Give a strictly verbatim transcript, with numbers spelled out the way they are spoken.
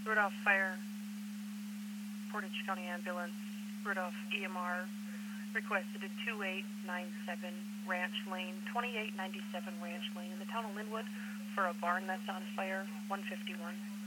Rudolph Fire, Portage County Ambulance, Rudolph E M R, requested at two eight nine seven Ranch Lane, twenty-eight ninety-seven Ranch Lane in the town of Linwood for a barn that's on fire, one fifty-one.